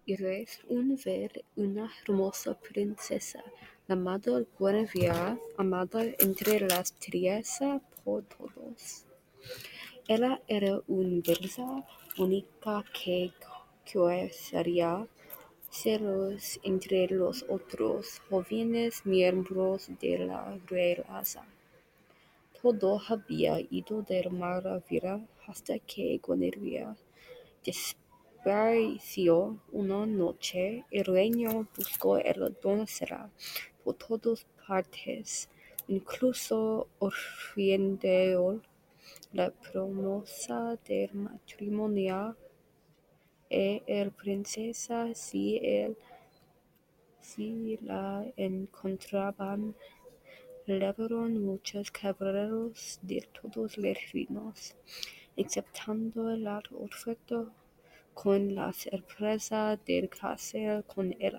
iréis ver una hermosa princesa, llamada Guinevere, amada entre las trece por todos. Ella era una belleza única que causaría celos entre los otros jóvenes miembros de la realeza. Todo había ido de maravilla hasta que Guinevere desapareció una noche. El reino buscó a la doncella por todas partes, incluso ofreciendo la promesa del matrimonio a la princesa si la encontraban. Llevaron muchos caballeros de todos los reinos, aceptando la oferta con la sorpresa de casarse con ella.